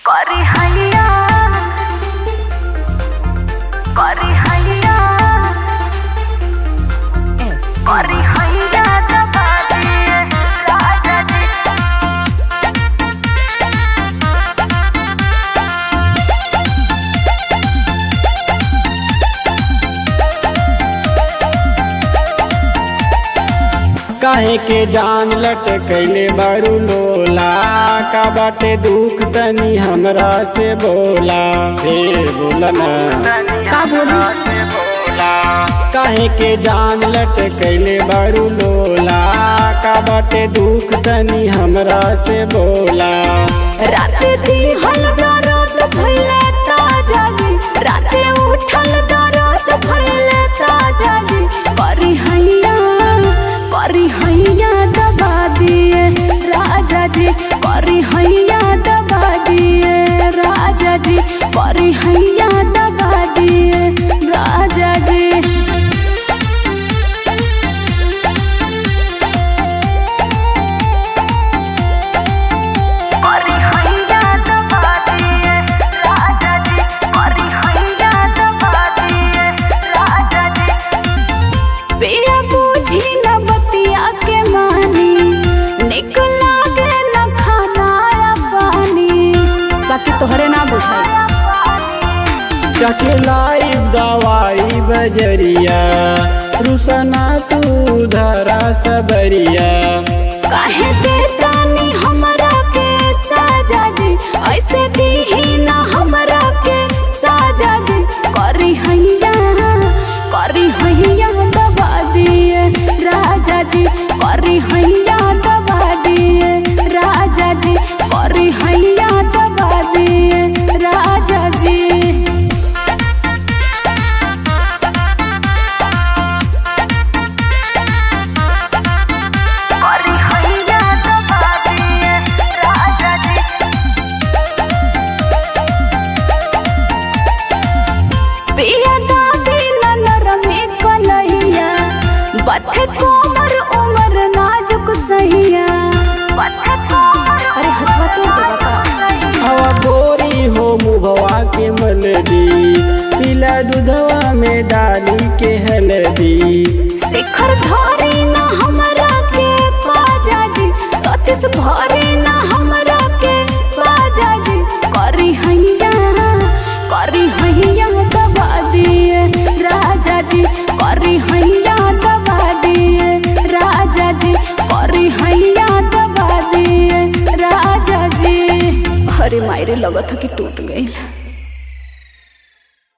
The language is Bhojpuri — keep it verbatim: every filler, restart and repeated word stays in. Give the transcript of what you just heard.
करी हैया करी हैया करी हैया दबा दिए राजा जी। काहे के जान लटकैले बारू लोला, का बाटे दुख तनी हमरा से बोला। हे बोला ना का बोली काहे के जान लटकैले बारू लोला, का बाटे दुख तनी हमरा से बोला। रात दिहल दर्द भइले ताजा जी, रात उठल दर्द भइले ताजा जी। करी हैया करी हैया दबा दिए राजा जी, करी हैया दबा दिए राजा जी, करी हैया दबा दिए राजा जी। करी हैया दबा दिए राजा जी, करी हैया दबा दिए राजा जी। पिया बूझी न बतिया के मानी, निक लागे न खाना या पानी, बाकी तोहरे ना बुझाई। जाके लाइब दवाई बजरिया, रुसना तू धरा सबरिया। काहे देता नी हमरा के साजा जी, ऐसे दीही ना हमरा के साजा जी। करी हैया करी हैया दबा दिए राजा जी, करी हैया दबा दिए राजा जी, करी हैया दबा दिए राजा जी। करी हैया दबा दिए राजा जी। पिया दाबी न नरमे कलहिया, बथे कोमर उमर नाजुक सहिया। बथे कोमर अरे हथवा तोड़ दे बाबा। हवा गोरी हो मुभवा के मलदी, पीला दूधवा में डाली के हल्दी। शिखर धरी न हमरा के पाजा जी, सतीश भरी न हमरा के पाजा जी। करी हैया करी हैया दबा दिए राजा जी, करी हैया दबा दिए राजा जी, करी हैया दबा दिए राजा जी। अरे मायरे लगत कि टूट गई।